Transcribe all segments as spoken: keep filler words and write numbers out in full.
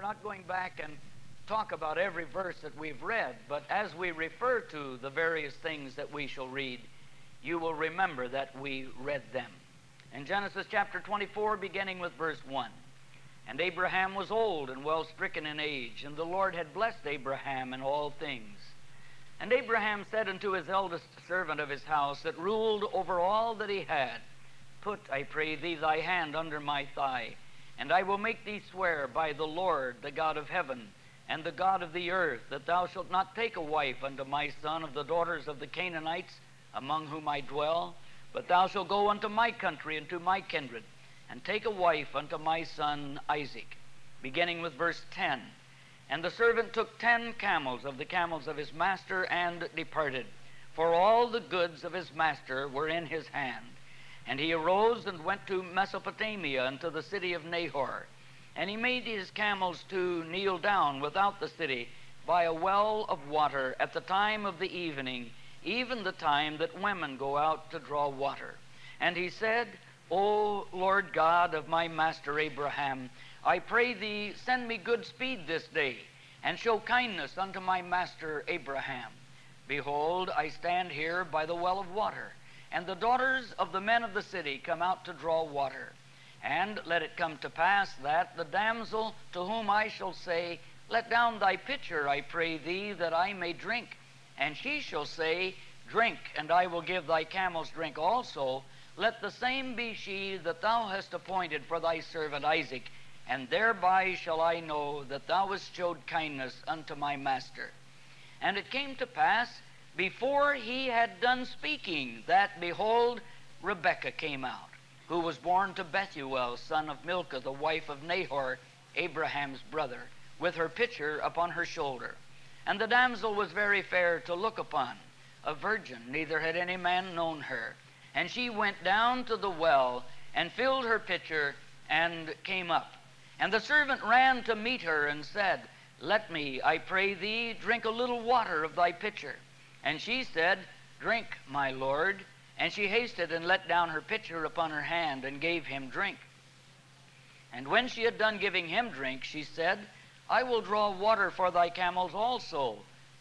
not going back and talk about every verse that we've read, but as we refer to the various things that we shall read, you will remember that we read them. In Genesis chapter twenty-four, beginning with verse one, "And Abraham was old and well stricken in age, and the Lord had blessed Abraham in all things. And Abraham said unto his eldest servant of his house that ruled over all that he had, Put, I pray thee, thy hand under my thigh, and I will make thee swear by the Lord, the God of heaven, and the God of the earth, that thou shalt not take a wife unto my son of the daughters of the Canaanites, among whom I dwell, but thou shalt go unto my country and to my kindred, and take a wife unto my son Isaac." Beginning with verse ten. "And the servant took ten camels of the camels of his master, and departed, for all the goods of his master were in his hand. And he arose and went to Mesopotamia, unto the city of Nahor. And he made his camels to kneel down without the city by a well of water at the time of the evening, even the time that women go out to draw water. And he said, O Lord God of my master Abraham, I pray thee, send me good speed this day, and show kindness unto my master Abraham. Behold, I stand here by the well of water, and the daughters of the men of the city come out to draw water. And let it come to pass that the damsel to whom I shall say, Let down thy pitcher, I pray thee, that I may drink. And she shall say, Drink, and I will give thy camels drink also. Let the same be she that thou hast appointed for thy servant Isaac, and thereby shall I know that thou hast showed kindness unto my master. And it came to pass, before he had done speaking, that, behold, Rebekah came out, who was born to Bethuel, son of Milcah, the wife of Nahor, Abraham's brother, with her pitcher upon her shoulder. And the damsel was very fair to look upon, a virgin, neither had any man known her. And she went down to the well, and filled her pitcher, and came up. And the servant ran to meet her, and said, Let me, I pray thee, drink a little water of thy pitcher. And she said, Drink, my lord. And she hasted and let down her pitcher upon her hand, and gave him drink. And when she had done giving him drink, she said, I will draw water for thy camels also,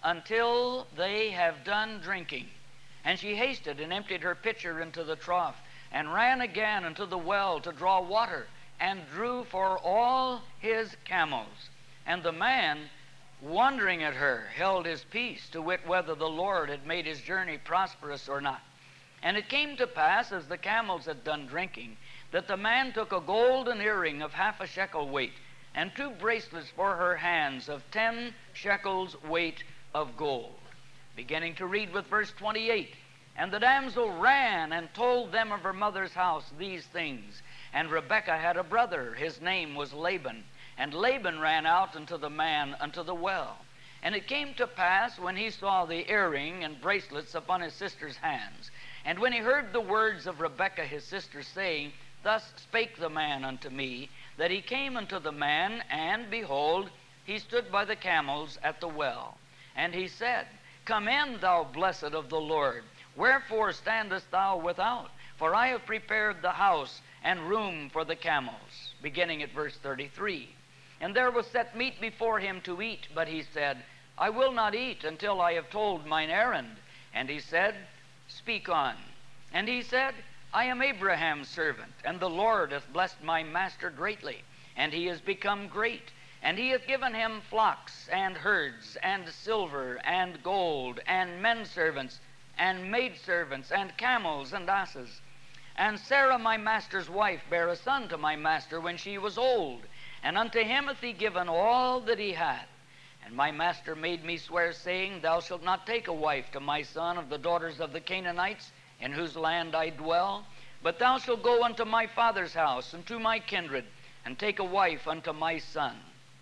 until they have done drinking. And she hasted and emptied her pitcher into the trough, and ran again into the well to draw water, and drew for all his camels. And the man, wondering at her, held his peace, to wit whether the Lord had made his journey prosperous or not. And it came to pass, as the camels had done drinking, that the man took a golden earring of half a shekel weight, and two bracelets for her hands of ten shekels weight of gold. Beginning to read with verse twenty-eight. And the damsel ran and told them of her mother's house these things. And Rebekah had a brother, his name was Laban. And Laban ran out unto the man unto the well. And it came to pass, when he saw the earring and bracelets upon his sister's hands, and when he heard the words of Rebekah his sister, saying, Thus spake the man unto me, that he came unto the man, and behold, he stood by the camels at the well. And he said, Come in, thou blessed of the Lord. Wherefore standest thou without? For I have prepared the house and room for the camels. Beginning at verse thirty-three. And there was set meat before him to eat, but he said, I will not eat until I have told mine errand. And he said, Speak on. And he said, I am Abraham's servant, and the Lord hath blessed my master greatly, and he is become great. And he hath given him flocks and herds and silver and gold and men servants and maidservants and camels and asses. And Sarah my master's wife bare a son to my master when she was old, and unto him hath he given all that he had. And my master made me swear, saying, Thou shalt not take a wife to my son of the daughters of the Canaanites, in whose land I dwell, but thou shalt go unto my father's house and to my kindred, and take a wife unto my son.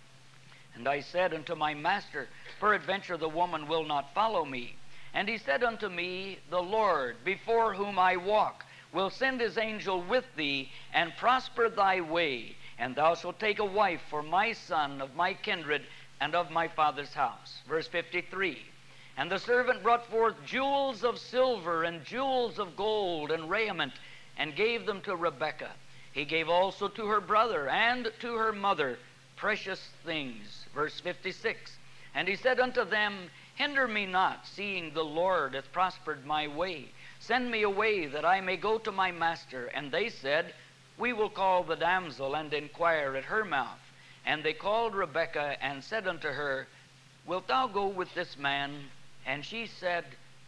And I said unto my master, Peradventure the woman will not follow me. And he said unto me, The Lord, before whom I walk, will send his angel with thee, and prosper thy way, and thou shalt take a wife for my son of my kindred and of my father's house. Verse fifty-three. And the servant brought forth jewels of silver and jewels of gold and raiment, and gave them to Rebekah. He gave also to her brother and to her mother precious things. Verse fifty-six, and he said unto them, hinder me not, seeing the Lord hath prospered my way. Send me away, that I may go to my master. And they said, we will call the damsel, and inquire at her mouth. And they called Rebekah, and said unto her, wilt thou go with this man? And she said,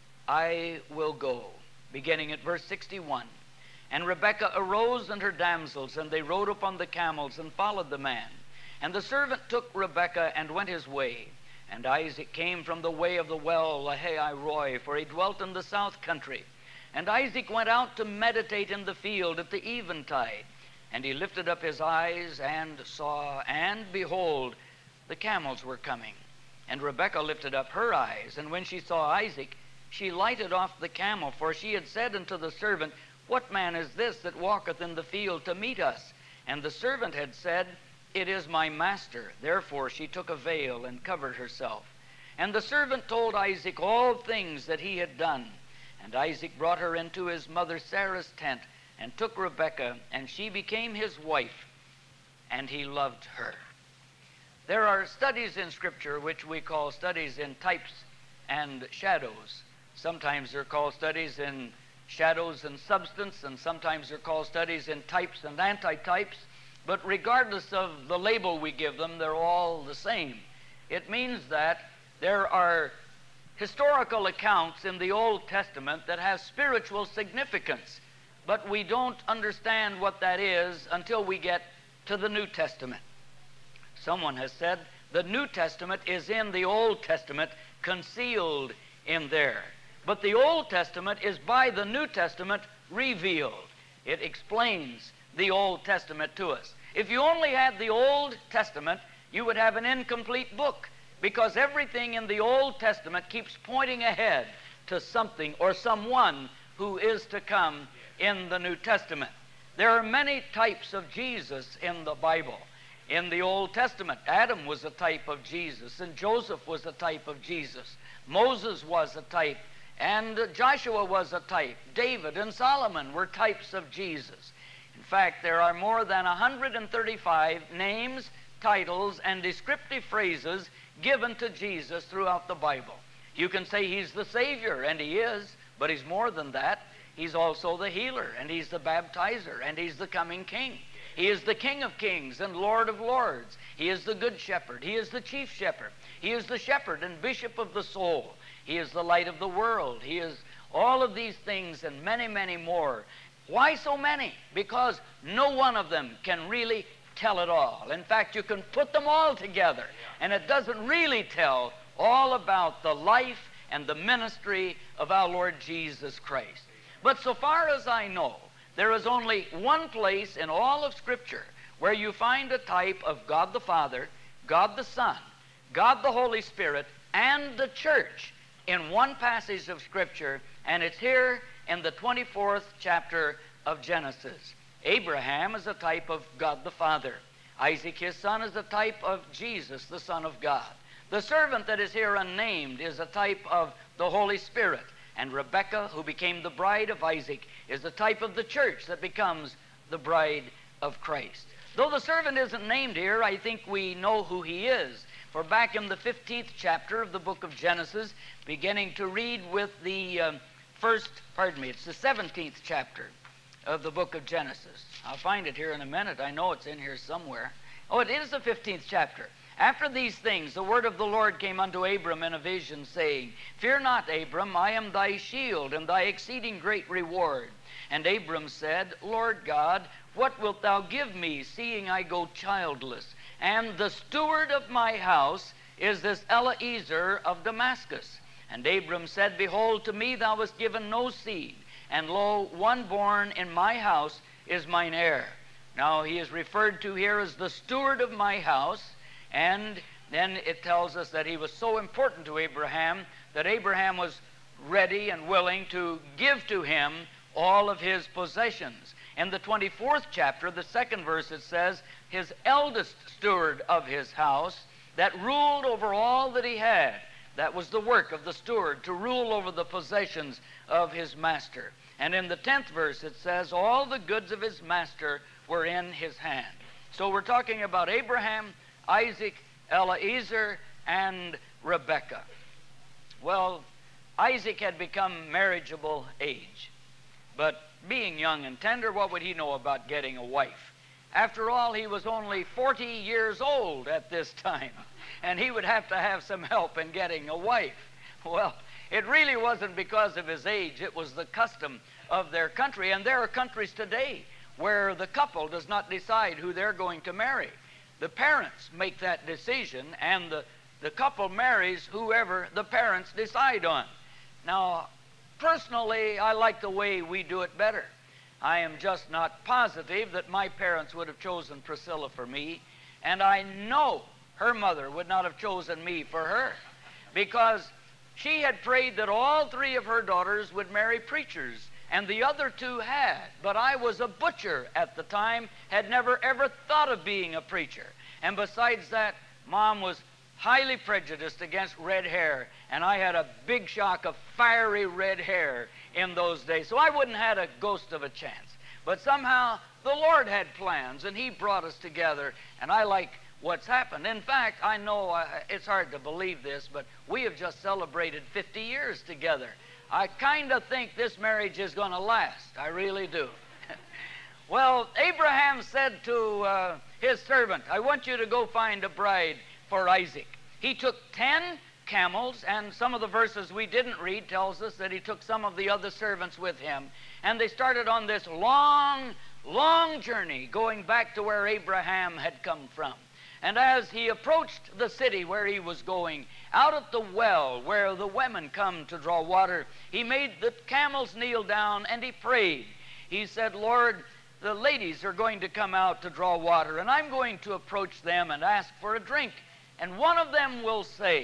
I will go. Beginning at verse sixty-one. And Rebekah arose and her damsels, and they rode upon the camels, and followed the man. And the servant took Rebekah, and went his way. And Isaac came from the way of the well Lahai-roi, for he dwelt in the south country. And Isaac went out to meditate in the field at the eventide. And he lifted up his eyes, and saw, and behold, the camels were coming. And Rebekah lifted up her eyes, and when she saw Isaac, she lighted off the camel, for she had said unto the servant, what man is this that walketh in the field to meet us? And the servant had said, it is my master. Therefore she took a veil and covered herself. And the servant told Isaac all things that he had done. And Isaac brought her into his mother Sarah's tent, and took Rebekah, and she became his wife, and he loved her. There are studies in Scripture which we call studies in types and shadows. Sometimes they're called studies in shadows and substance, and sometimes they're called studies in types and antitypes. But regardless of the label we give them, they're all the same. It means that there are historical accounts in the Old Testament that have spiritual significance, but we don't understand what that is until we get to the New Testament. Someone has said the New Testament is in the Old Testament, concealed in there. But the Old Testament is by the New Testament revealed. It explains the Old Testament to us. If you only had the Old Testament, you would have an incomplete book, because everything in the Old Testament keeps pointing ahead to something or someone who is to come in the New Testament. There are many types of Jesus in the Bible. In the Old Testament, Adam was a type of Jesus, and Joseph was a type of Jesus. Moses was a type, and Joshua was a type. David and Solomon were types of Jesus. In fact, there are more than one hundred thirty-five names, titles, and descriptive phrases given to Jesus throughout the Bible. You can say he's the Savior, and he is, but he's more than that. He's also the healer, and he's the baptizer, and he's the coming king. He is the King of kings and Lord of lords. He is the good shepherd. He is the chief shepherd. He is the shepherd and bishop of the soul. He is the light of the world. He is all of these things and many, many more. Why so many? Because no one of them can really tell it all. In fact, you can put them all together, and it doesn't really tell all about the life and the ministry of our Lord Jesus Christ. But so far as I know, there is only one place in all of Scripture where you find a type of God the Father, God the Son, God the Holy Spirit, and the church in one passage of Scripture, and it's here in the twenty-fourth chapter of Genesis. Abraham is a type of God the Father. Isaac, his son, is a type of Jesus, the Son of God. The servant that is here unnamed is a type of the Holy Spirit. And Rebekah, who became the bride of Isaac, is the type of the church that becomes the bride of Christ. Though the servant isn't named here, I think we know who he is. For back in the fifteenth chapter of the book of Genesis, beginning to read with the um, first, pardon me, it's the seventeenth chapter of the book of Genesis. I'll find it here in a minute. I know it's in here somewhere. Oh, it is the fifteenth chapter. After these things, the word of the Lord came unto Abram in a vision, saying, Fear not, Abram, I am thy shield, and thy exceeding great reward. And Abram said, Lord God, what wilt thou give me, seeing I go childless? And the steward of my house is this Eliezer of Damascus. And Abram said, Behold, to me thou hast given no seed, and lo, one born in my house is mine heir. Now he is referred to here as the steward of my house. And then it tells us that he was so important to Abraham that Abraham was ready and willing to give to him all of his possessions. In the twenty-fourth chapter, the second verse, it says, his eldest steward of his house that ruled over all that he had. That was the work of the steward, to rule over the possessions of his master. And in the tenth verse, it says, all the goods of his master were in his hand. So we're talking about Abraham, Isaac, Eliezer, and Rebekah. Well, Isaac had become marriageable age, but being young and tender, what would he know about getting a wife? After all, he was only forty years old at this time, and he would have to have some help in getting a wife. Well, it really wasn't because of his age. It was the custom of their country, and there are countries today where the couple does not decide who they're going to marry. The parents make that decision, and the, the couple marries whoever the parents decide on. Now, personally, I like the way we do it better. I am just not positive that my parents would have chosen Priscilla for me, and I know her mother would not have chosen me for her, because she had prayed that all three of her daughters would marry preachers, and the other two had. But I was a butcher at the time, had never ever thought of being a preacher. And besides that, Mom was highly prejudiced against red hair, and I had a big shock of fiery red hair in those days, so I wouldn't have had a ghost of a chance. But somehow the Lord had plans, and He brought us together, and I like what's happened. In fact, I know uh, it's hard to believe this, but we have just celebrated fifty years together. I kind of think this marriage is going to last. I really do. Well, Abraham said to uh, his servant, I want you to go find a bride for Isaac. He took ten camels, and some of the verses we didn't read tells us that he took some of the other servants with him, and they started on this long, long journey going back to where Abraham had come from. And as he approached the city where he was going, out at the well where the women come to draw water, he made the camels kneel down and he prayed. He said, Lord, the ladies are going to come out to draw water, and I'm going to approach them and ask for a drink. And one of them will say,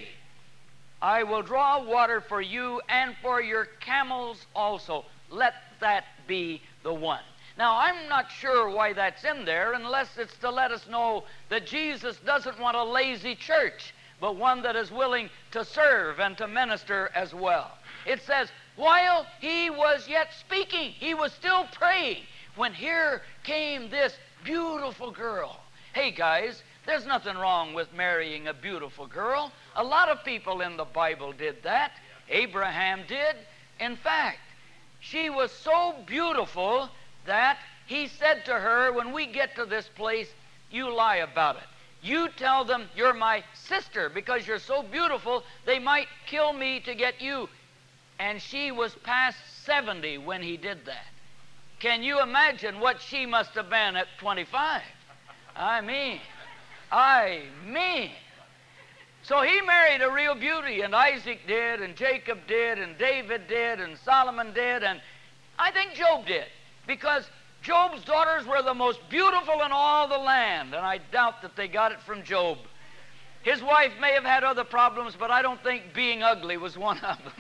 I will draw water for you and for your camels also. Let that be the one. Now, I'm not sure why that's in there, unless it's to let us know that Jesus doesn't want a lazy church, but one that is willing to serve and to minister as well. It says, while he was yet speaking, he was still praying, when here came this beautiful girl. Hey, guys, there's nothing wrong with marrying a beautiful girl. A lot of people in the Bible did that. Abraham did. In fact, she was so beautiful that he said to her, when we get to this place, you lie about it. You tell them you're my sister because you're so beautiful, they might kill me to get you. And she was past seventy when he did that. Can you imagine what she must have been at twenty-five? I mean, I mean. So he married a real beauty, and Isaac did, and Jacob did, and David did, and Solomon did, and I think Job did. Because Job's daughters were the most beautiful in all the land, and I doubt that they got it from Job. His wife may have had other problems, but I don't think being ugly was one of them.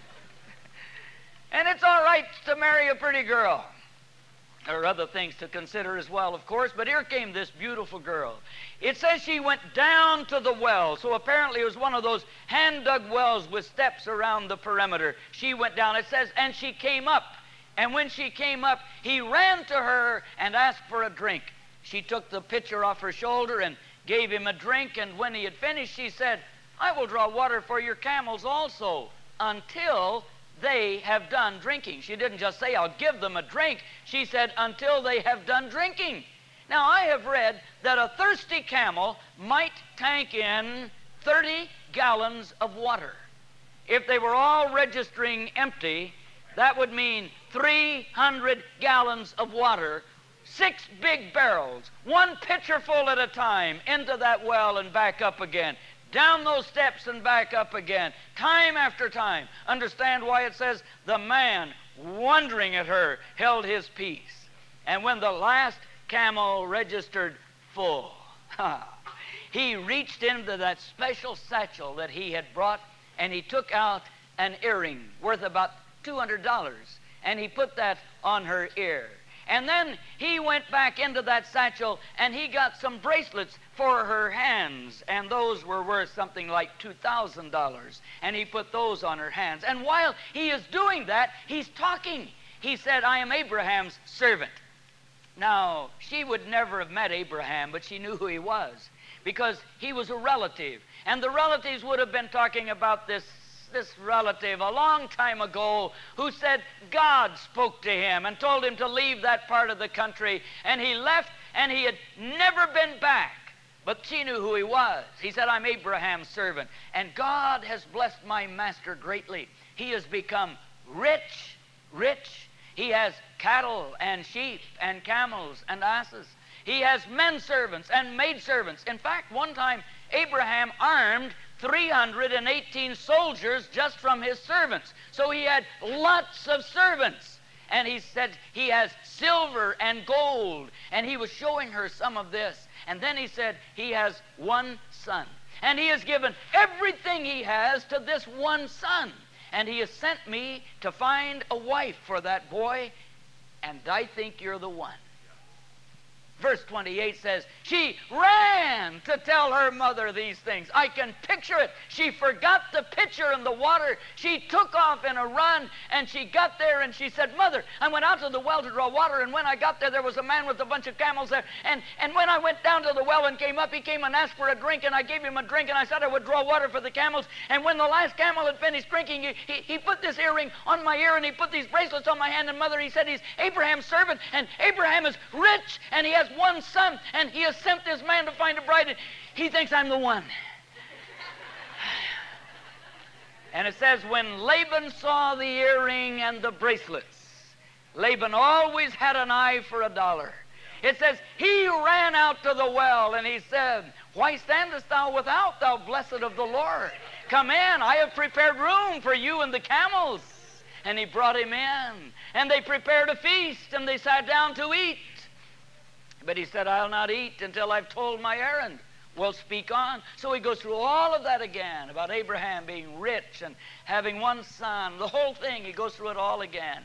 And it's all right to marry a pretty girl. There are other things to consider as well, of course, but here came this beautiful girl. It says she went down to the well, so apparently it was one of those hand-dug wells with steps around the perimeter. She went down, it says, and she came up. And when she came up, he ran to her and asked for a drink. She took the pitcher off her shoulder and gave him a drink, and when he had finished, she said, I will draw water for your camels also until they have done drinking. She didn't just say, I'll give them a drink. She said, until they have done drinking. Now, I have read that a thirsty camel might tank in thirty gallons of water. If they were all registering empty, that would mean three hundred gallons of water, six big barrels, one pitcher full at a time, into that well and back up again. Down those steps and back up again, time after time. Understand why it says, the man, wondering at her, held his peace. And when the last camel registered full, he reached into that special satchel that he had brought, and he took out an earring worth about two hundred dollars, and he put that on her ear. And then he went back into that satchel and he got some bracelets for her hands, and those were worth something like two thousand dollars, and he put those on her hands. And while he is doing that, he's talking. He said, I am Abraham's servant. Now, she would never have met Abraham, but she knew who he was, because he was a relative. And the relatives would have been talking about this, this relative a long time ago who said God spoke to him and told him to leave that part of the country. And he left, and he had never been back. But she knew who he was. He said, I'm Abraham's servant, and God has blessed my master greatly. He has become rich, rich. He has cattle and sheep and camels and asses. He has men servants and maid servants. In fact, one time Abraham armed three hundred eighteen soldiers just from his servants. So he had lots of servants. And he said he has silver and gold. And he was showing her some of this. And then he said he has one son. And he has given everything he has to this one son. And he has sent me to find a wife for that boy. And I think you're the one. Verse twenty-eight says, she ran to tell her mother these things. I can picture it. She forgot the pitcher in the water. She took off in a run, and she got there, and she said, Mother, I went out to the well to draw water, and when I got there, there was a man with a bunch of camels there. And, and when I went down to the well and came up, he came and asked for a drink, and I gave him a drink, and I said I would draw water for the camels. And when the last camel had finished drinking, he, he, he put this earring on my ear, and he put these bracelets on my hand. And Mother, he said he's Abraham's servant, and Abraham is rich, and he has one son, and he has sent this man to find a bride, and he thinks I'm the one. And it says, when Laban saw the earring and the bracelets, Laban always had an eye for a dollar. It says, he ran out to the well, and he said, why standest thou without, thou blessed of the Lord? Come in, I have prepared room for you and the camels. And he brought him in, and they prepared a feast, and they sat down to eat. But he said, I'll not eat until I've told my errand. Well, speak on. So he goes through all of that again, about Abraham being rich and having one son. The whole thing, he goes through it all again.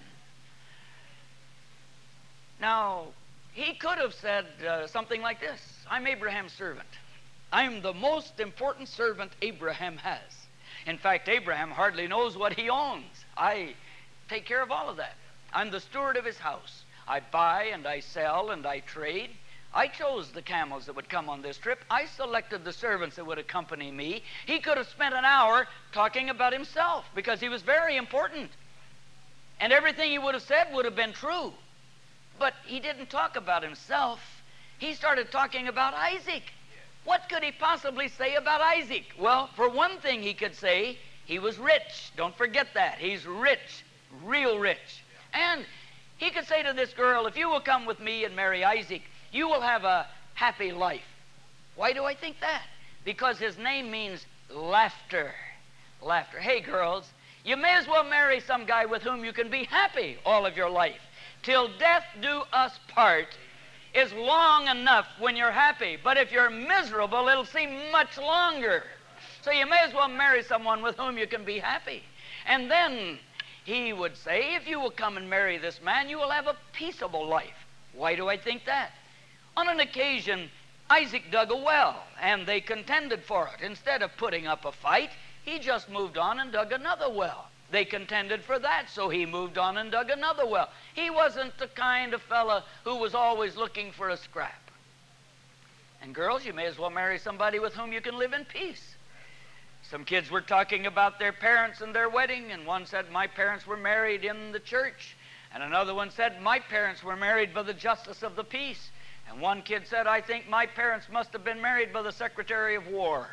Now, he could have said uh, something like this. I'm Abraham's servant. I'm the most important servant Abraham has. In fact, Abraham hardly knows what he owns. I take care of all of that. I'm the steward of his house. I buy and I sell and I trade. I chose the camels that would come on this trip. I selected the servants that would accompany me. He could have spent an hour talking about himself because he was very important. And everything he would have said would have been true. But he didn't talk about himself. He started talking about Isaac. What could he possibly say about Isaac? Well, for one thing he could say, he was rich. Don't forget that. He's rich, real rich. And he could say to this girl, if you will come with me and marry Isaac, you will have a happy life. Why do I think that? Because his name means laughter. Laughter. Hey, girls, you may as well marry some guy with whom you can be happy all of your life. Till death do us part is long enough when you're happy. But if you're miserable, it'll seem much longer. So you may as well marry someone with whom you can be happy. And then he would say, if you will come and marry this man, you will have a peaceable life. Why do I think that? On an occasion, Isaac dug a well, and they contended for it. Instead of putting up a fight, he just moved on and dug another well. They contended for that, so he moved on and dug another well. He wasn't the kind of fella who was always looking for a scrap. And girls, you may as well marry somebody with whom you can live in peace. Some kids were talking about their parents and their wedding, and one said, my parents were married in the church. And another one said, my parents were married by the justice of the peace. And one kid said, I think my parents must have been married by the Secretary of War.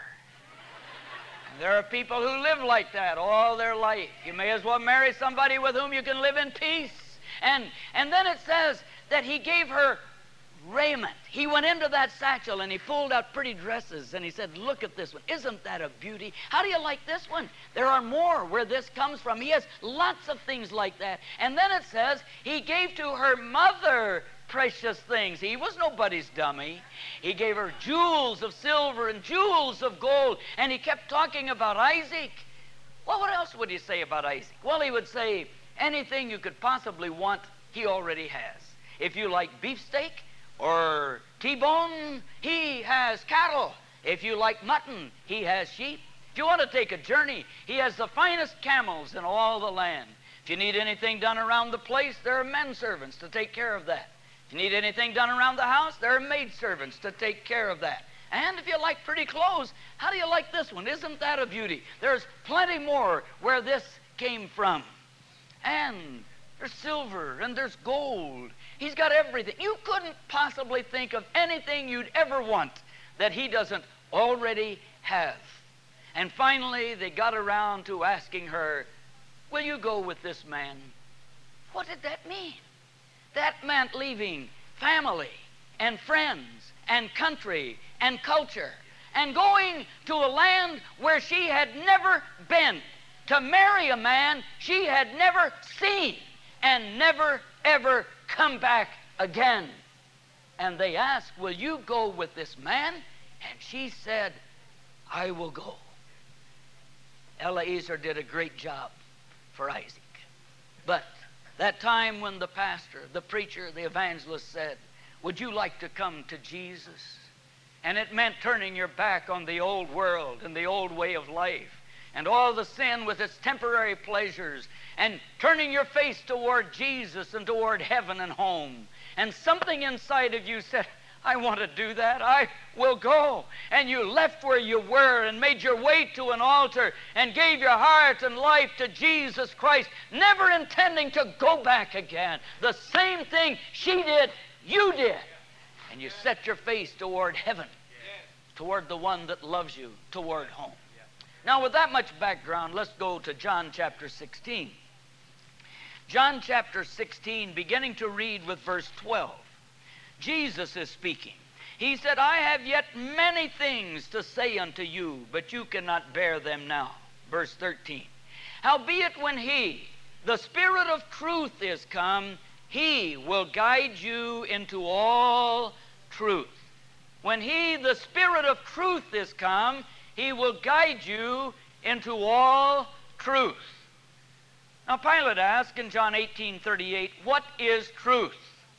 And there are people who live like that all their life. You may as well marry somebody with whom you can live in peace. And, and then it says that he gave her raiment. He went into that satchel and he pulled out pretty dresses and he said, look at this one. Isn't that a beauty? How do you like this one? There are more where this comes from. He has lots of things like that. And then it says he gave to her mother precious things. He was nobody's dummy. He gave her jewels of silver and jewels of gold, and he kept talking about Isaac. Well, what else would he say about Isaac? Well, he would say anything you could possibly want, he already has. If you like beefsteak or T-bone, he has cattle. If you like mutton, he has sheep. If you want to take a journey, he has the finest camels in all the land. If you need anything done around the place, there are men servants to take care of that. If you need anything done around the house, there are maid servants to take care of that. And if you like pretty clothes, how do you like this one? Isn't that a beauty? There's plenty more where this came from. And there's silver and there's gold. He's got everything. You couldn't possibly think of anything you'd ever want that he doesn't already have. And finally, they got around to asking her, will you go with this man? What did that mean? That meant leaving family and friends and country and culture and going to a land where she had never been to marry a man she had never seen and never ever come back again. And they asked, will you go with this man? And she said, I will go. Eliezer did a great job for Isaac. But that time when the pastor, the preacher, the evangelist said, would you like to come to Jesus? And it meant turning your back on the old world and the old way of life and all the sin with its temporary pleasures and turning your face toward Jesus and toward heaven and home. And something inside of you said, I want to do that. I will go. And you left where you were and made your way to an altar and gave your heart and life to Jesus Christ, never intending to go back again. The same thing she did, you did. And you set your face toward heaven, toward the one that loves you, toward home. Now, with that much background, let's go to John chapter sixteen. John chapter sixteen, beginning to read with verse twelve. Jesus is speaking. He said, I have yet many things to say unto you, but you cannot bear them now. Verse thirteen. Howbeit when he, the Spirit of truth, is come, he will guide you into all truth. When he, the Spirit of truth, is come, he will guide you into all truth. Now Pilate asked in John eighteen thirty-eight, what is truth?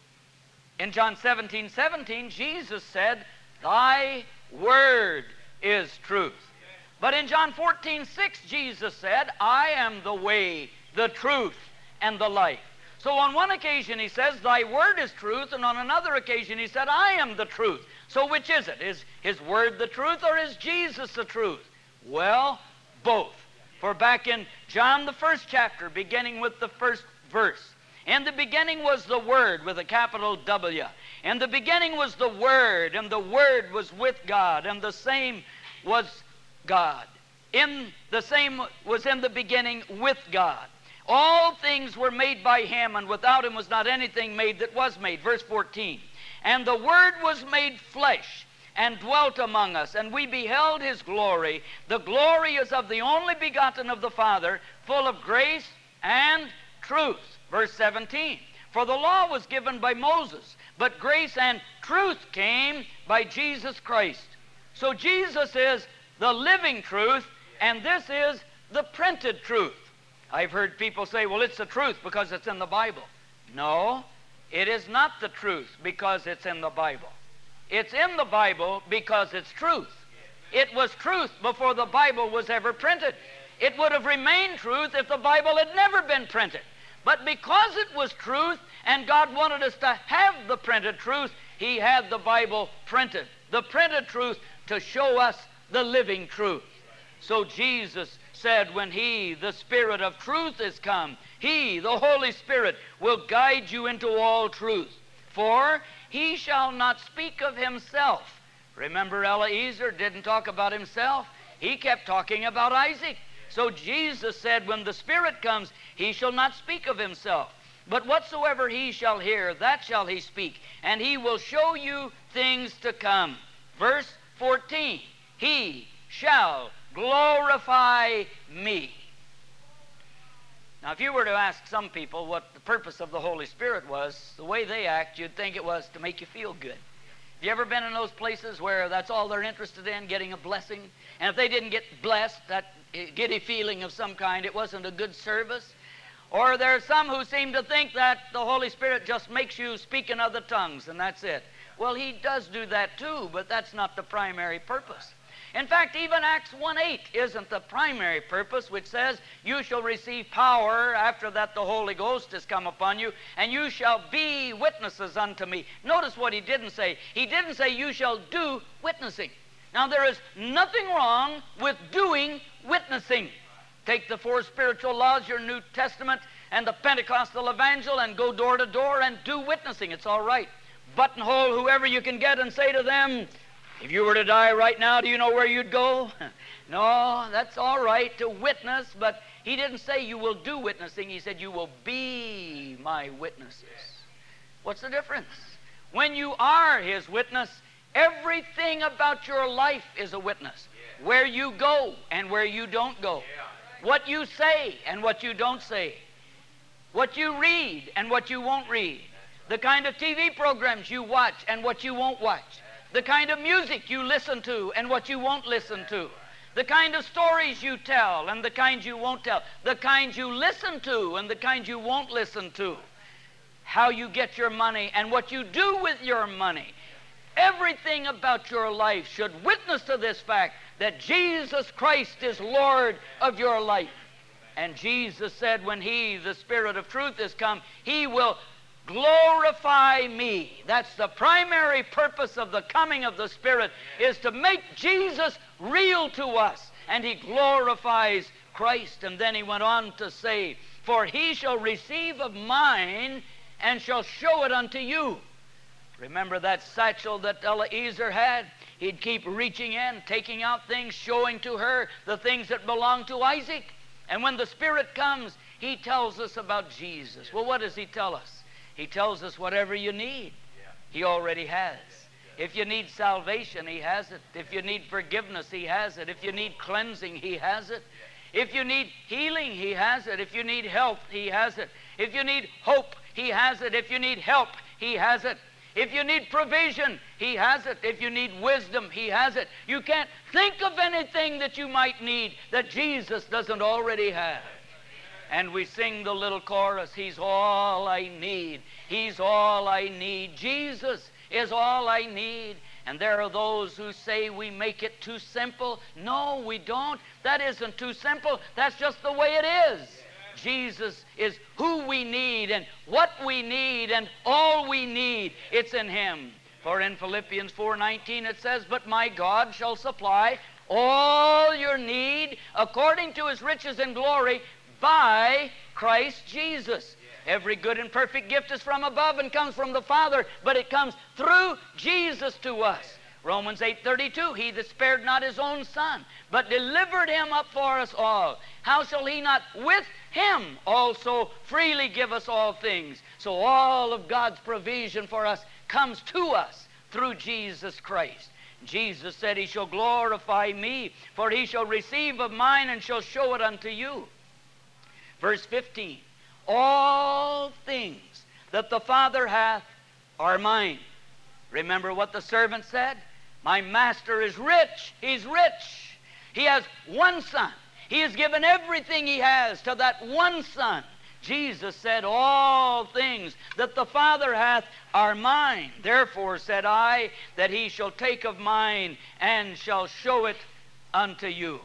In John seventeen seventeen, Jesus said, thy word is truth. But in John fourteen six, Jesus said, I am the way, the truth, and the life. So on one occasion he says, thy word is truth, and on another occasion he said, I am the truth. So which is it? Is his word the truth, or is Jesus the truth? Well, both. For back in John the first chapter, beginning with the first verse, in the beginning was the Word with a capital W. In the beginning was the Word, and the Word was with God, and the same was God. In the same was in the beginning with God. All things were made by him, and without him was not anything made that was made. Verse fourteen. And the Word was made flesh, and dwelt among us, and we beheld his glory. The glory is of the only begotten of the Father, full of grace and truth. Verse seventeen. For the law was given by Moses, but grace and truth came by Jesus Christ. So Jesus is the living truth, and this is the printed truth. I've heard people say, well, it's the truth because it's in the Bible. No, it is not the truth because it's in the Bible. It's in the Bible because it's truth. It was truth before the Bible was ever printed. It would have remained truth if the Bible had never been printed. But because it was truth and God wanted us to have the printed truth, he had the Bible printed. The printed truth to show us the living truth. So Jesus said, when he, the Spirit of truth, is come, he, the Holy Spirit, will guide you into all truth. For he shall not speak of himself. Remember, Eliezer didn't talk about himself. He kept talking about Isaac. So Jesus said, when the Spirit comes, he shall not speak of himself. But whatsoever he shall hear, that shall he speak. And he will show you things to come. Verse fourteen. He shall glorify me. Now, if you were to ask some people what the purpose of the Holy Spirit was, the way they act, you'd think it was to make you feel good. Have you ever been in those places where that's all they're interested in, getting a blessing? And if they didn't get blessed, that giddy feeling of some kind, it wasn't a good service? Or there are some who seem to think that the Holy Spirit just makes you speak in other tongues, and that's it. Well, he does do that too, but that's not the primary purpose. In fact, even Acts one eight isn't the primary purpose, which says, you shall receive power after that the Holy Ghost has come upon you, and you shall be witnesses unto me. Notice what he didn't say. He didn't say you shall do witnessing. Now, there is nothing wrong with doing witnessing. Take the four spiritual laws, your New Testament, and the Pentecostal evangel, and go door to door and do witnessing. It's all right. Buttonhole whoever you can get and say to them, if you were to die right now, do you know where you'd go? No, that's all right to witness, but he didn't say you will do witnessing. He said you will be my witnesses. What's the difference? When you are his witness, everything about your life is a witness. Where you go and where you don't go. What you say and what you don't say. What you read and what you won't read. The kind of T V programs you watch and what you won't watch. The kind of music you listen to and what you won't listen to. The kind of stories you tell and the kinds you won't tell. The kinds you listen to and the kinds you won't listen to. How you get your money and what you do with your money. Everything about your life should witness to this fact that Jesus Christ is Lord of your life. And Jesus said when he, the Spirit of truth, is come, he will glorify me. That's the primary purpose of the coming of the Spirit, is to make Jesus real to us. And he glorifies Christ. And then he went on to say, for he shall receive of mine and shall show it unto you. Remember that satchel that Eliezer had? He'd keep reaching in, taking out things, showing to her the things that belonged to Isaac. And when the Spirit comes, he tells us about Jesus. Well, what does he tell us? He tells us whatever you need, he already has. If you need salvation, he has it. If you need forgiveness, he has it. If you need cleansing, he has it. If you need healing, he has it. If you need health, he has it. If you need hope, he has it. If you need help, he has it. If you need provision, he has it. If you need wisdom, he has it. You can't think of anything that you might need that Jesus doesn't already have. And we sing the little chorus, he's all I need. He's all I need. Jesus is all I need. And there are those who say we make it too simple. No, we don't. That isn't too simple. That's just the way it is. Jesus is who we need and what we need and all we need. It's in him. For in Philippians four nineteen it says, but my God shall supply all your need according to his riches and glory by Christ Jesus. Every good and perfect gift is from above and comes from the Father, but it comes through Jesus to us. Romans eight thirty-two, he that spared not his own son, but delivered him up for us all, how shall he not with him also freely give us all things? So all of God's provision for us comes to us through Jesus Christ. Jesus said, he shall glorify me, for he shall receive of mine and shall show it unto you. Verse fifteen, all things that the Father hath are mine. Remember what the servant said? My master is rich. He's rich. He has one son. He has given everything he has to that one son. Jesus said, all things that the Father hath are mine. Therefore said I, that he shall take of mine and shall show it unto you.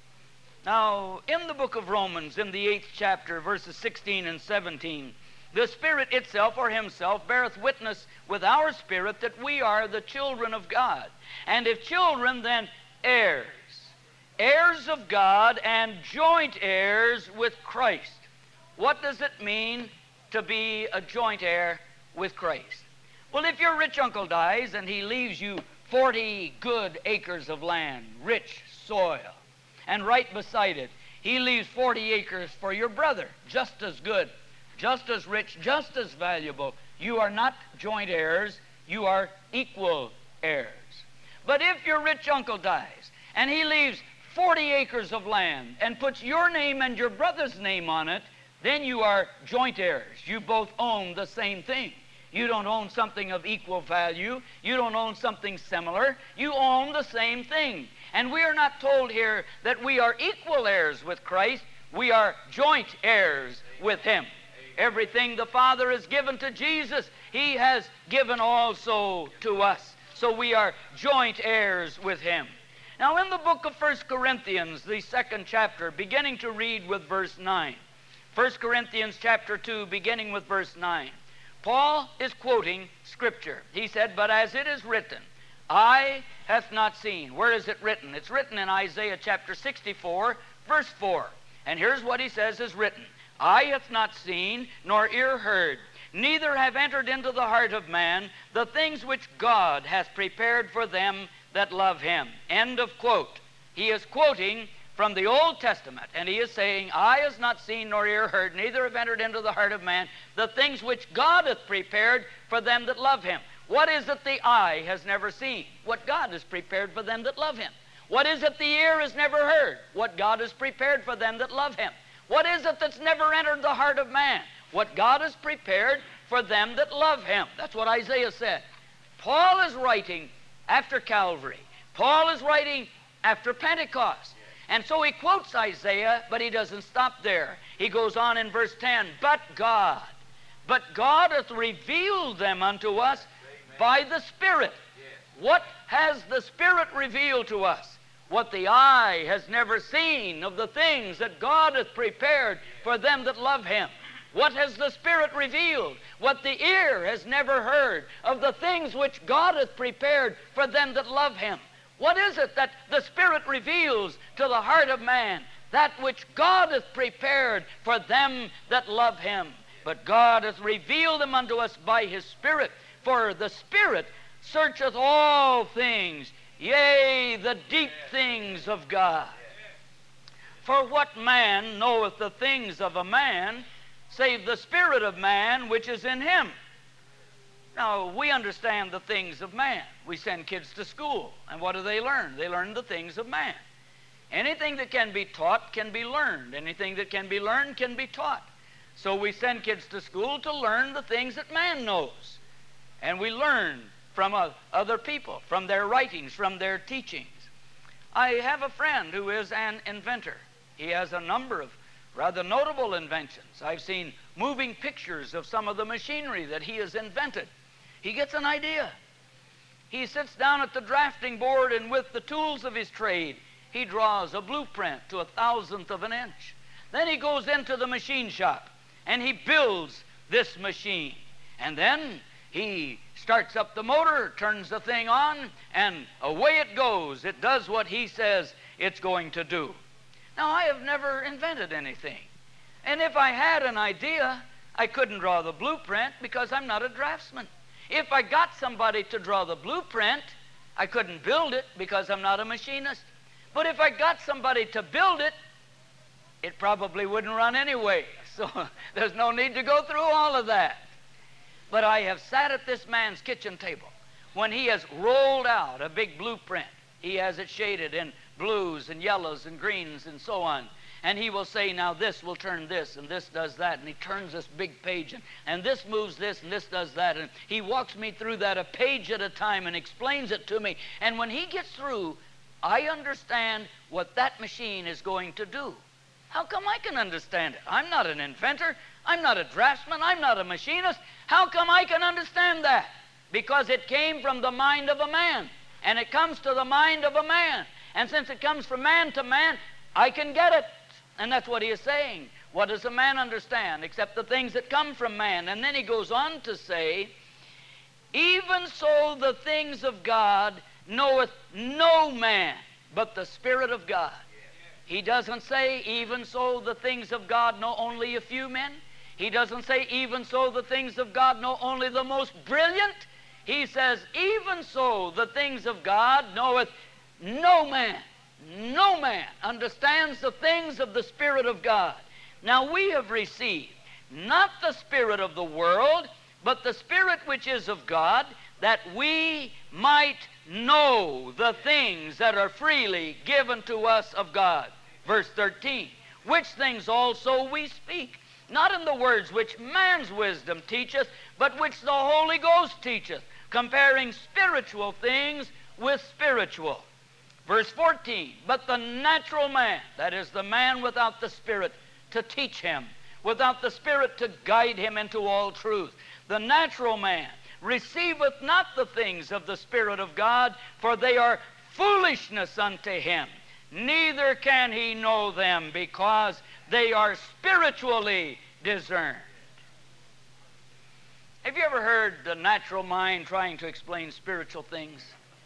Now, in the book of Romans, in the eighth chapter, verses sixteen and seventeen, the Spirit itself, or himself, beareth witness with our spirit that we are the children of God. And if children, then heirs. Heirs of God and joint heirs with Christ. What does it mean to be a joint heir with Christ? Well, if your rich uncle dies and he leaves you forty good acres of land, rich soil, and right beside it, he leaves forty acres for your brother, just as good, just as rich, just as valuable. You are not joint heirs, you are equal heirs. But if your rich uncle dies and he leaves forty acres of land and puts your name and your brother's name on it, then you are joint heirs. You both own the same thing. You don't own something of equal value. You don't own something similar. You own the same thing. And we are not told here that we are equal heirs with Christ. We are joint heirs with him. Everything the Father has given to Jesus, he has given also to us. So we are joint heirs with him. Now, in the book of First Corinthians, the second chapter, beginning to read with verse nine, First Corinthians chapter two, beginning with verse nine, Paul is quoting Scripture. He said, "But as it is written, eye hath not seen." Where is it written? It's written in Isaiah chapter sixty-four, verse four. And here's what he says is written: "Eye hath not seen, nor ear heard, neither have entered into the heart of man the things which God hath prepared for them that love him." End of quote. He is quoting from the Old Testament, and he is saying, "Eye has not seen nor ear heard, neither have entered into the heart of man the things which God hath prepared for them that love him." What is it the eye has never seen? What God has prepared for them that love him. What is it the ear has never heard? What God has prepared for them that love him. What is it that's never entered the heart of man? What God has prepared for them that love him. That's what Isaiah said. Paul is writing after Calvary. Paul is writing after Pentecost. And so he quotes Isaiah, but he doesn't stop there. He goes on in verse ten, "But God, but God hath revealed them unto us by the Spirit." What has the Spirit revealed to us? What the eye has never seen of the things that God hath prepared for them that love him. What has the Spirit revealed? What the ear has never heard of the things which God hath prepared for them that love him. What is it that the Spirit reveals to the heart of man? That which God hath prepared for them that love him. But God hath revealed them unto us by his Spirit. For the Spirit searcheth all things, yea, the deep things of God. For what man knoweth the things of a man, save the spirit of man which is in him? Now, we understand the things of man. We send kids to school, and what do they learn? They learn the things of man. Anything that can be taught can be learned. Anything that can be learned can be taught. So we send kids to school to learn the things that man knows. And we learn from uh, other people, from their writings, from their teachings. I have a friend who is an inventor. He has a number of rather notable inventions. I've seen moving pictures of some of the machinery that he has invented. He gets an idea. He sits down at the drafting board, and with the tools of his trade, he draws a blueprint to a thousandth of an inch. Then he goes into the machine shop, and he builds this machine. And then he starts up the motor, turns the thing on, and away it goes. It does what he says it's going to do. Now, I have never invented anything. And if I had an idea, I couldn't draw the blueprint because I'm not a draftsman. If I got somebody to draw the blueprint, I couldn't build it because I'm not a machinist. But if I got somebody to build it, it probably wouldn't run anyway. So there's no need to go through all of that. But I have sat at this man's kitchen table when he has rolled out a big blueprint. He has it shaded in blues and yellows and greens and so on. And he will say, now this will turn this, and this does that. And he turns this big page, and, and this moves this, and this does that. And he walks me through that a page at a time and explains it to me. And when he gets through, I understand what that machine is going to do. How come I can understand it? I'm not an inventor. I'm not a draftsman. I'm not a machinist. How come I can understand that? Because it came from the mind of a man. And it comes to the mind of a man. And since it comes from man to man, I can get it. And that's what he is saying. What does a man understand except the things that come from man? And then he goes on to say, even so the things of God knoweth no man but the Spirit of God. He doesn't say, even so the things of God know only a few men. He doesn't say, even so the things of God know only the most brilliant. He says, even so the things of God knoweth no man. No man understands the things of the Spirit of God. Now we have received not the spirit of the world, but the Spirit which is of God, that we might know the things that are freely given to us of God. Verse thirteen, which things also we speak, not in the words which man's wisdom teacheth, but which the Holy Ghost teacheth, comparing spiritual things with spiritual. Verse fourteen, but the natural man, that is the man without the Spirit to teach him, without the Spirit to guide him into all truth, the natural man receiveth not the things of the Spirit of God, for they are foolishness unto him. Neither can he know them, because they are spiritually discerned. Have you ever heard the natural mind trying to explain spiritual things?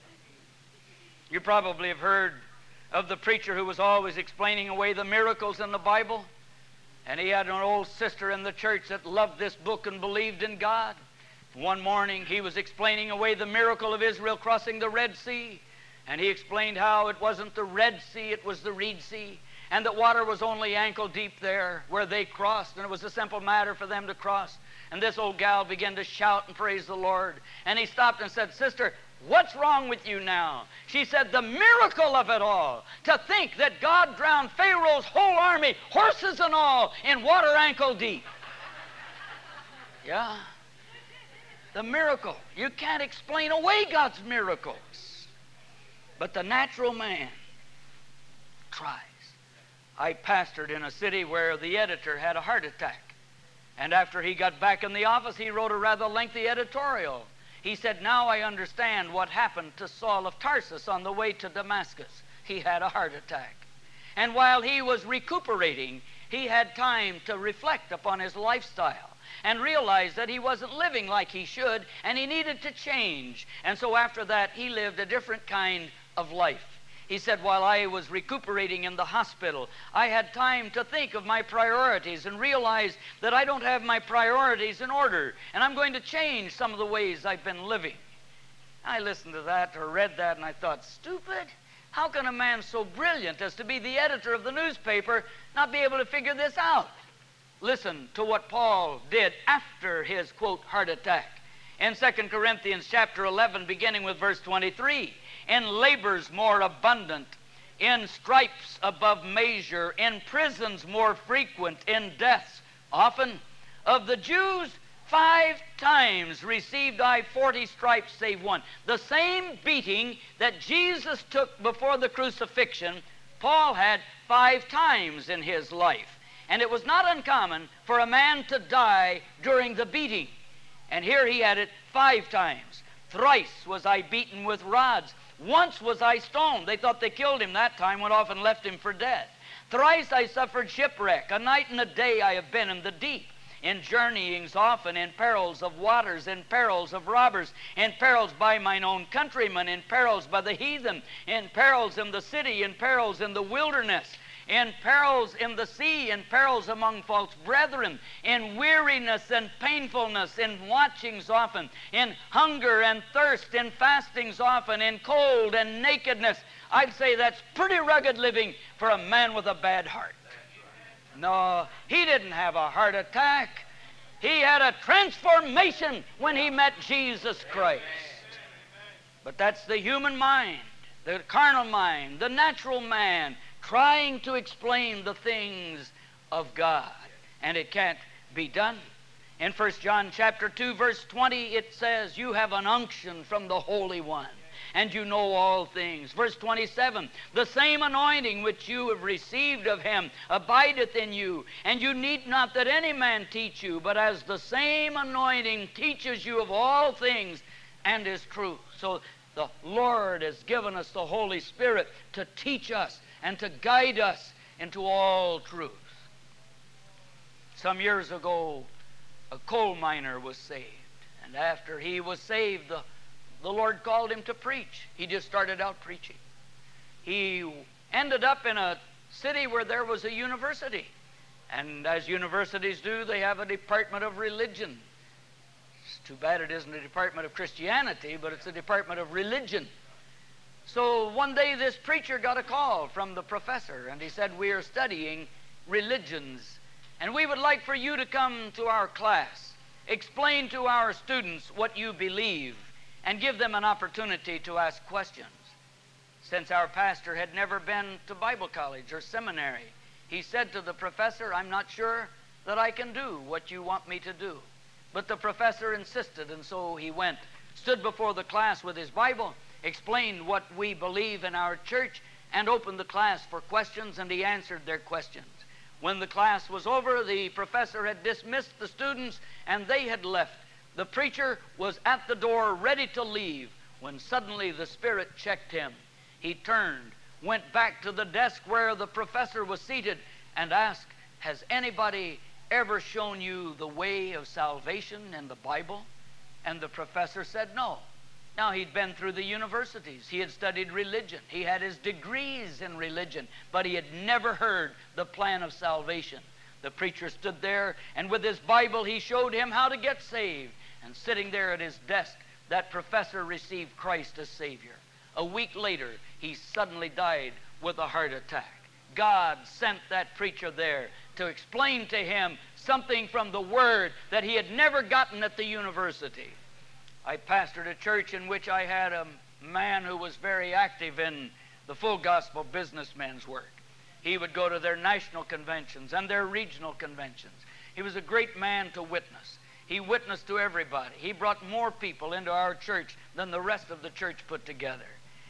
You probably have heard of the preacher who was always explaining away the miracles in the Bible. And he had an old sister in the church that loved this book and believed in God. One morning he was explaining away the miracle of Israel crossing the Red Sea. And he explained how it wasn't the Red Sea, it was the Reed Sea. And that water was only ankle deep there where they crossed. And it was a simple matter for them to cross. And this old gal began to shout and praise the Lord. And he stopped and said, "Sister, what's wrong with you now?" She said, "The miracle of it all. To think that God drowned Pharaoh's whole army, horses and all, in water ankle deep." Yeah. The miracle. You can't explain away God's miracles. But the natural man tries. I pastored in a city where the editor had a heart attack. And after he got back in the office, he wrote a rather lengthy editorial. He said, "Now I understand what happened to Saul of Tarsus on the way to Damascus. He had a heart attack. And while he was recuperating, he had time to reflect upon his lifestyle and realize that he wasn't living like he should, and he needed to change. And so after that, he lived a different kind of life." He said, "While I was recuperating in the hospital, I had time to think of my priorities and realize that I don't have my priorities in order, and I'm going to change some of the ways I've been living." I listened to that or read that, and I thought, stupid? How can a man so brilliant as to be the editor of the newspaper not be able to figure this out? Listen to what Paul did after his, quote, heart attack. In Second Corinthians chapter eleven, beginning with verse twenty-three, "In labors more abundant, in stripes above measure, in prisons more frequent, in deaths often. Of the Jews five times received I forty stripes save one." The same beating that Jesus took before the crucifixion, Paul had five times in his life. And it was not uncommon for a man to die during the beating. And here he had it five times. "Thrice was I beaten with rods. Once was I stoned." They thought they killed him that time, went off and left him for dead. "Thrice I suffered shipwreck. A night and a day I have been in the deep. In journeyings often, in perils of waters, in perils of robbers, in perils by mine own countrymen, in perils by the heathen, in perils in the city, in perils in the wilderness, in perils in the sea, in perils among false brethren, in weariness and painfulness, in watchings often, in hunger and thirst, in fastings often, in cold and nakedness." I'd say that's pretty rugged living for a man with a bad heart. No, he didn't have a heart attack. He had a transformation when he met Jesus Christ. But that's the human mind, the carnal mind, the natural man, trying to explain the things of God. And it can't be done. In First John chapter two, verse twenty, it says, "You have an unction from the Holy One, and you know all things." Verse twenty-seven, "The same anointing which you have received of him abideth in you, and you need not that any man teach you, but as the same anointing teaches you of all things and is true." So the Lord has given us the Holy Spirit to teach us and to guide us into all truth. Some years ago, a coal miner was saved. And after he was saved, the, the Lord called him to preach. He just started out preaching. He ended up in a city where there was a university. And as universities do, they have a department of religion. It's too bad it isn't a department of Christianity, but it's a department of religion. So one day this preacher got a call from the professor, and he said, "We are studying religions, and we would like for you to come to our class, explain to our students what you believe, and give them an opportunity to ask questions." Since our pastor had never been to Bible college or seminary, he said to the professor, "I'm not sure that I can do what you want me to do." But the professor insisted, and so he went, stood before the class with his Bible, explained what we believe in our church, and opened the class for questions, and he answered their questions. When the class was over, the professor had dismissed the students, and they had left. The preacher was at the door ready to leave when suddenly the Spirit checked him. he turned, went back to the desk where the professor was seated, and asked, "Has anybody ever shown you the way of salvation in the Bible?" And the professor said no. Now, he'd been through the universities. He had studied religion. He had his degrees in religion, but he had never heard the plan of salvation. The preacher stood there, and with his Bible, he showed him how to get saved. And sitting there at his desk, that professor received Christ as Savior. A week later, he suddenly died with a heart attack. God sent that preacher there to explain to him something from the Word that he had never gotten at the university. I pastored a church in which I had a man who was very active in the Full Gospel Businessmen's work. He would go to their national conventions and their regional conventions. He was a great man to witness. He witnessed to everybody. He brought more people into our church than the rest of the church put together.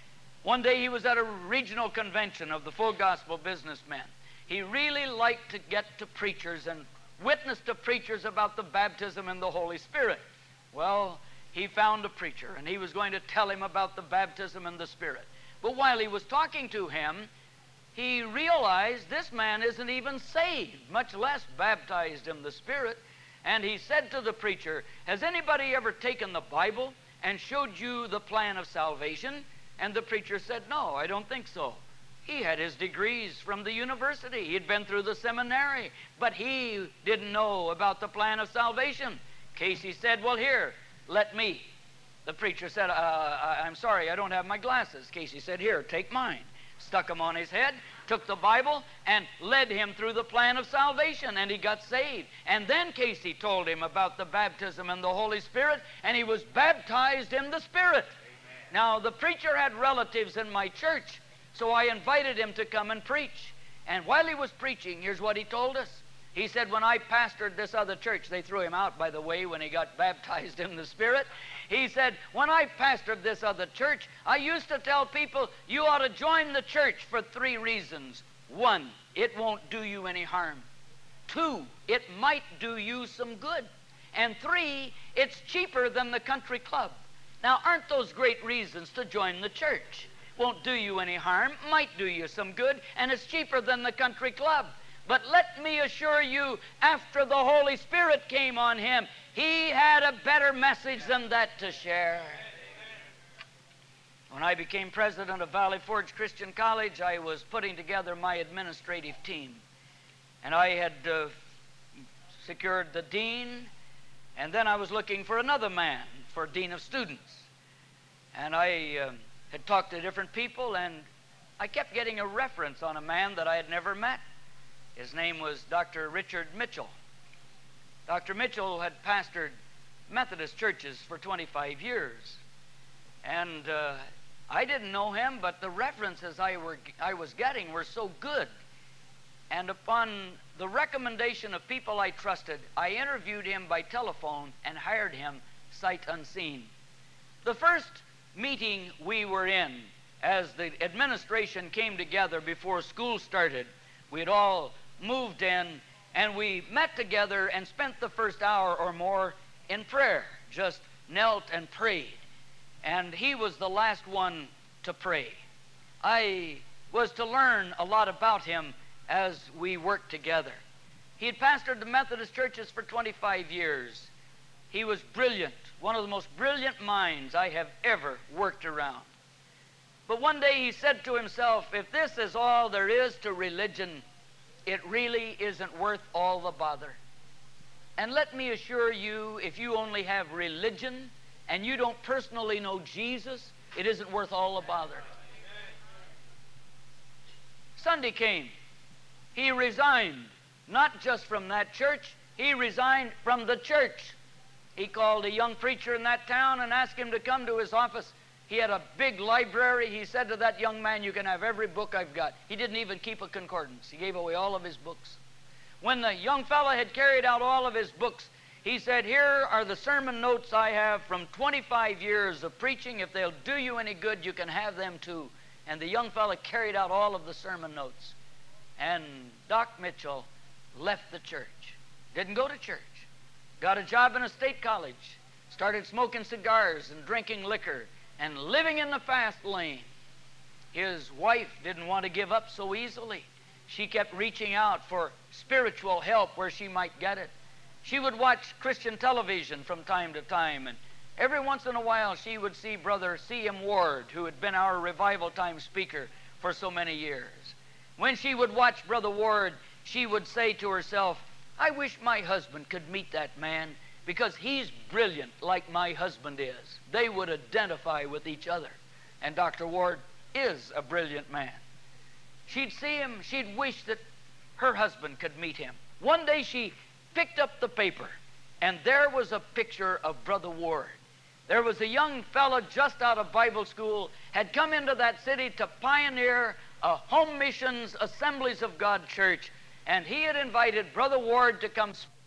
One day he was at a regional convention of the Full Gospel Businessmen. He really liked to get to preachers and witness to preachers about the baptism in the Holy Spirit. Well, he found a preacher, and he was going to tell him about the baptism in the Spirit. But while he was talking to him, he realized this man isn't even saved, much less baptized in the Spirit. And he said to the preacher, "Has anybody ever taken the Bible and showed you the plan of salvation?" And the preacher said, "No, I don't think so." He had his degrees from the university. He had been through the seminary, but he didn't know about the plan of salvation. Casey said, "Well, here, let me." The preacher said, uh, "I'm sorry, I don't have my glasses." Casey said, "Here, take mine." Stuck them on his head, took the Bible, and led him through the plan of salvation, and he got saved. And then Casey told him about the baptism in the Holy Spirit, and he was baptized in the Spirit. Amen. Now, the preacher had relatives in my church, so I invited him to come and preach. And while he was preaching, here's what he told us. He said, "When I pastored this other church," they threw him out, by the way, when he got baptized in the Spirit. He said, "When I pastored this other church, I used to tell people, you ought to join the church for three reasons. One, it won't do you any harm. Two, it might do you some good. And three, it's cheaper than the country club." Now, aren't those great reasons to join the church? Won't do you any harm, might do you some good, and it's cheaper than the country club. But let me assure you, after the Holy Spirit came on him, he had a better message than that to share. When I became president of Valley Forge Christian College, I was putting together my administrative team. And I had uh, secured the dean, and then I was looking for another man for dean of students. And I uh, had talked to different people, and I kept getting a reference on a man that I had never met. His name was Doctor Richard Mitchell. Doctor Mitchell had pastored Methodist churches for twenty-five years. And uh, I didn't know him, but the references I, were, I was getting were so good. And upon the recommendation of people I trusted, I interviewed him by telephone and hired him sight unseen. The first meeting we were in, as the administration came together before school started, we had all moved in, and we met together and spent the first hour or more in prayer, just knelt and prayed. And he was the last one to pray. I was to learn a lot about him as we worked together. He had pastored the Methodist churches for twenty-five years. He was brilliant, one of the most brilliant minds I have ever worked around. But one day he said to himself, "If this is all there is to religion, it really isn't worth all the bother." And let me assure you, if you only have religion and you don't personally know Jesus, it isn't worth all the bother. Sunday came. He resigned, not just from that church, he resigned from the church. He called a young preacher in that town and asked him to come to his office. He had a big library. He said to that young man, "You can have every book I've got." He didn't even keep a concordance. He gave away all of his books. When the young fellow had carried out all of his books, he said, "Here are the sermon notes I have from twenty-five years of preaching. If they'll do you any good, you can have them too." And the young fellow carried out all of the sermon notes. And Doc Mitchell left the church. Didn't go to church. Got a job in a state college. Started smoking cigars and drinking liquor and living in the fast lane. his wife didn't want to give up so easily. She kept reaching out for spiritual help where she might get it. She would watch Christian television from time to time, and every once in a while she would see Brother C M Ward, who had been our revival time speaker for so many years. When she would watch Brother Ward, she would say to herself, I wish my husband could meet that man, because he's brilliant like my husband is. They would identify with each other. And Doctor Ward is a brilliant man. She'd see him, she'd wish that her husband could meet him. One day she picked up the paper, and there was a picture of Brother Ward. There was a young fellow just out of Bible school, had come into that city to pioneer a home missions Assemblies of God church, and he had invited Brother Ward to come speak.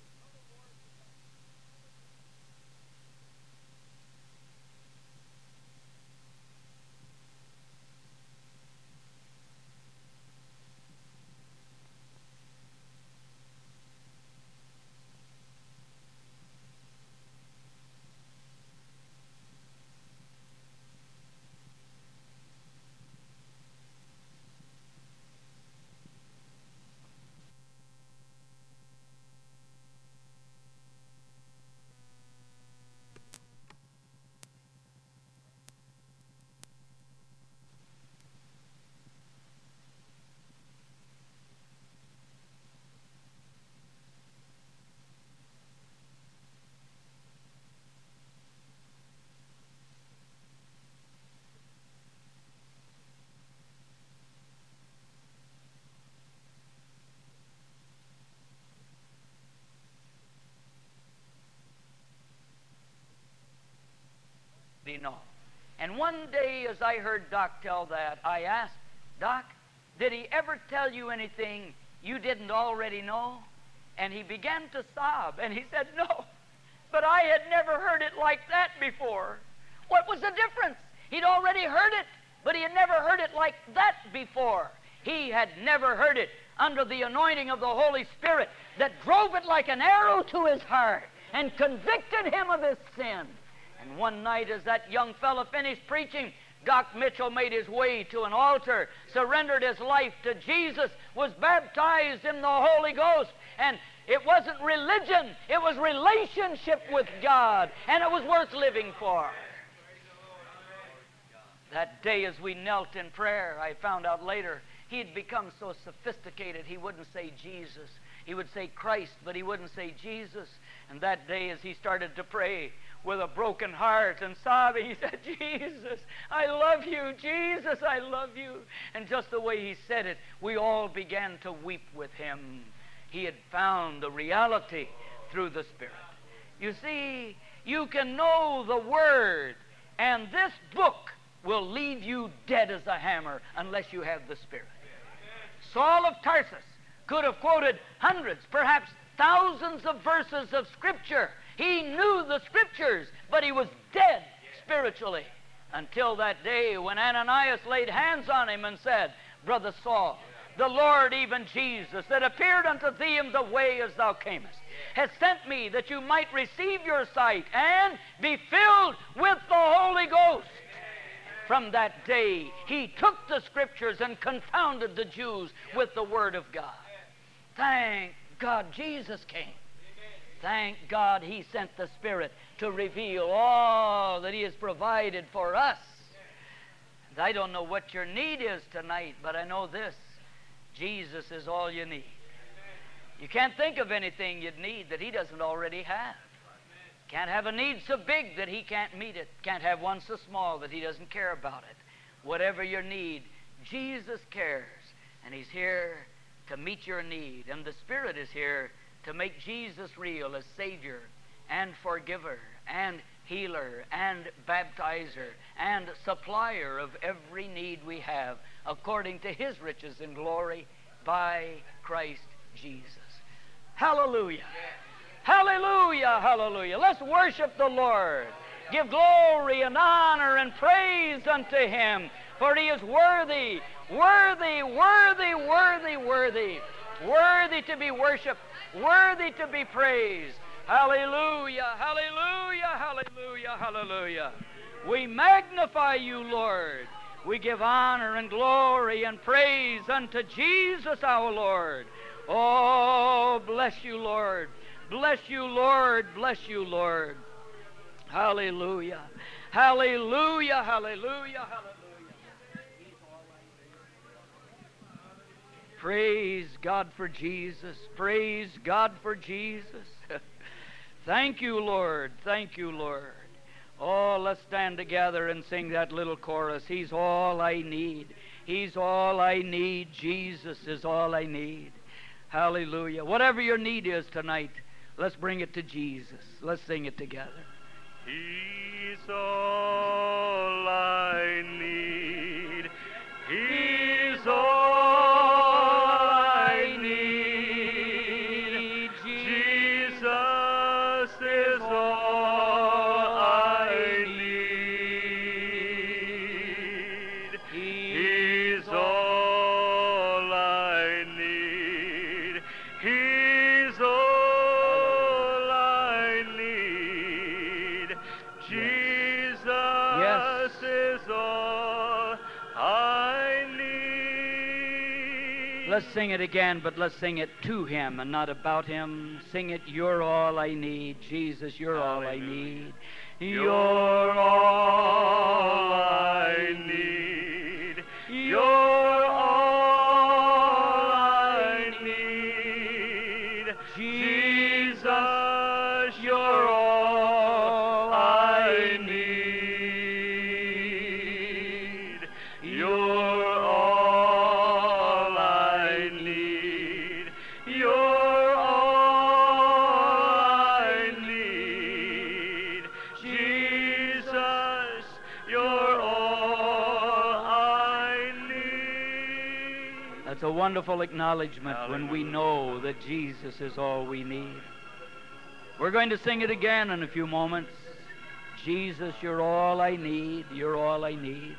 Know. And one day, as I heard Doc tell that, I asked, Doc, did he ever tell you anything you didn't already know? And he began to sob, and he said, no, but I had never heard it like that before. What was the difference? He'd already heard it, but he had never heard it like that before. He had never heard it under the anointing of the Holy Spirit that drove it like an arrow to his heart and convicted him of his sin. And one night, as that young fellow finished preaching, Doc Mitchell made his way to an altar, surrendered his life to Jesus, was baptized in the Holy Ghost. And it wasn't religion, it was relationship with God, and it was worth living for. That day, as we knelt in prayer, I found out later he had become so sophisticated he wouldn't say Jesus. He would say Christ, but he wouldn't say Jesus. And that day, as he started to pray with a broken heart and sobbing, he said, Jesus, I love you. Jesus, I love you. And just the way he said it, we all began to weep with him. He had found the reality through the Spirit. You see, you can know the Word, and this book will leave you dead as a hammer unless you have the Spirit. Saul of Tarsus could have quoted hundreds, perhaps thousands of verses of Scripture. He knew the Scriptures, but he was dead spiritually until that day when Ananias laid hands on him and said, Brother Saul, the Lord, even Jesus, that appeared unto thee in the way as thou camest, has sent me that you might receive your sight and be filled with the Holy Ghost. From that day, he took the Scriptures and confounded the Jews with the Word of God. Thank God Jesus came. Thank God he sent the Spirit to reveal all that he has provided for us. And I don't know what your need is tonight, but I know this. Jesus is all you need. You can't think of anything you'd need that he doesn't already have. Can't have a need so big that he can't meet it. Can't have one so small that he doesn't care about it. Whatever your need, Jesus cares. And he's here to meet your need. And the Spirit is here to make Jesus real as Savior and Forgiver and Healer and Baptizer and Supplier of every need we have according to his riches in glory by Christ Jesus. Hallelujah. Hallelujah, hallelujah. Let's worship the Lord. Give glory and honor and praise unto him, for he is worthy, worthy, worthy, worthy, worthy, worthy to be worshiped, worthy to be praised. Hallelujah, hallelujah, hallelujah, hallelujah. We magnify you, Lord. We give honor and glory and praise unto Jesus our Lord. Oh, bless you, Lord. Bless you, Lord. Bless you, Lord. Hallelujah. Hallelujah. Hallelujah. Hallelujah. Praise God for Jesus. Praise God for Jesus. Thank you, Lord. Thank you, Lord. Oh, let's stand together and sing that little chorus. He's all I need. He's all I need. Jesus is all I need. Hallelujah. Whatever your need is tonight, let's bring it to Jesus. Let's sing it together. He's all I need. He's all I need. Jesus is all I need. He's all I need. He's all I need. Jesus Yes. is all I need. Let's sing it again, but let's sing it to Him and not about Him. Sing it, you're all I need. Jesus, you're all I need. You're all I need. You're all I need. Jesus, you're all I need. You're all I need. You're all I need. Jesus, you're all I need. That's a wonderful acknowledgement when we Hallelujah. know that Jesus is all we need. We're going to sing it again in a few moments. Jesus, you're all I need. You're all I need.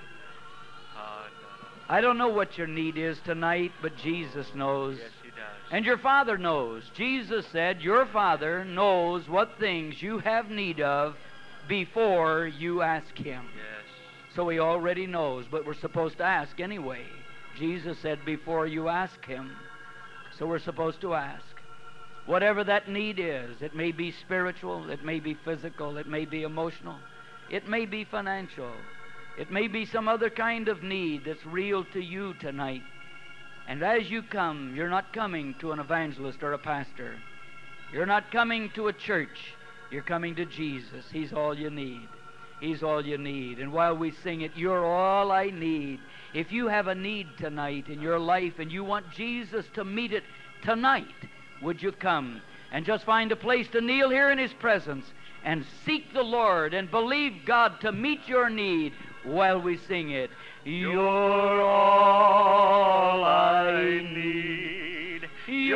I don't know what your need is tonight, but Jesus knows. Yes, He does. And your Father knows. Jesus said your Father knows what things you have need of before you ask Him. Yes. So He already knows, but we're supposed to ask anyway. Jesus said before you ask Him. So we're supposed to ask. Whatever that need is, it may be spiritual, it may be physical, it may be emotional, it may be financial, it may be some other kind of need that's real to you tonight. And as you come, you're not coming to an evangelist or a pastor. You're not coming to a church. You're coming to Jesus. He's all you need. He's all you need. And while we sing it, you're all I need. If you have a need tonight in your life and you want Jesus to meet it tonight, would you come and just find a place to kneel here in His presence and seek the Lord and believe God to meet your need while we sing it. You're all I need. You're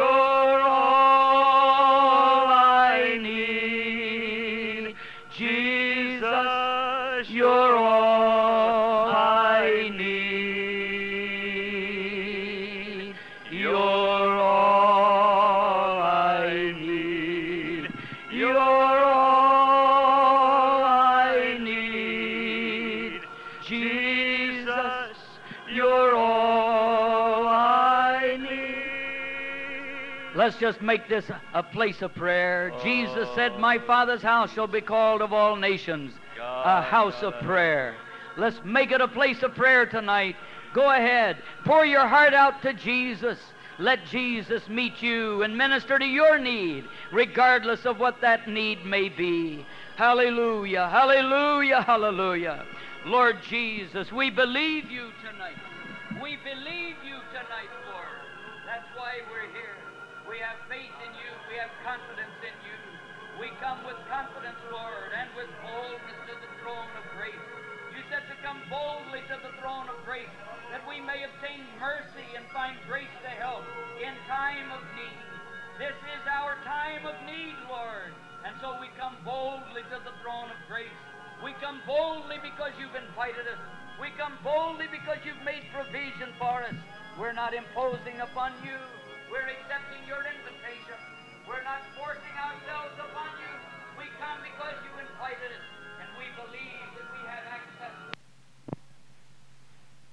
all I need. Jesus, you're all I need. You're all I need. You're all I need. Jesus, you're all I need. Let's just make this a place of prayer. Jesus said, my Father's house shall be called of all nations a house of prayer. Let's make it a place of prayer tonight. Go ahead. Pour your heart out to Jesus. Let Jesus meet you and minister to your need, regardless of what that need may be. Hallelujah, hallelujah, hallelujah. Lord Jesus, we believe you tonight. We believe you tonight, Lord. That's why we're here. We have faith in you. We have confidence in you. We come with confidence, Lord, and with boldness to the throne of grace. You said to come boldly to the throne of grace, that we may obtain mercy and find grace to help in time of need. This is our time of need, Lord. And so we come boldly to the throne of grace. We come boldly because you've invited us. We come boldly because you've made provision for us. We're not imposing upon you. We're accepting your invitation. We're not forcing ourselves upon you. We come because you invited us, and we believe that we have access.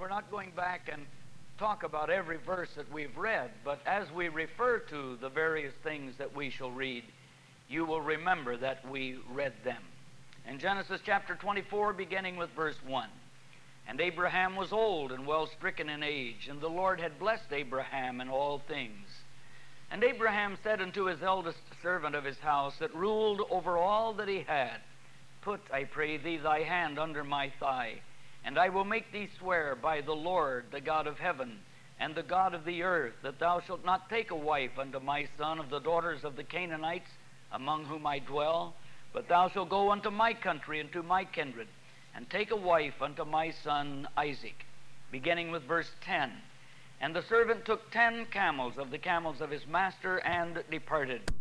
we're not going back and talk about every verse that we've read, but as we refer to the various things that we shall read, you will remember that we read them. In Genesis chapter twenty-four, beginning with verse one, "And Abraham was old and well stricken in age, and the Lord had blessed Abraham in all things. And Abraham said unto his eldest servant of his house, that ruled over all that he had, Put, I pray thee, thy hand under my thigh, and I will make thee swear by the Lord, the God of heaven, and the God of the earth, that thou shalt not take a wife unto my son of the daughters of the Canaanites, among whom I dwell, but thou shalt go unto my country and to my kindred, and take a wife unto my son Isaac." Beginning with verse ten. "And the servant took ten camels of the camels of his master, and departed.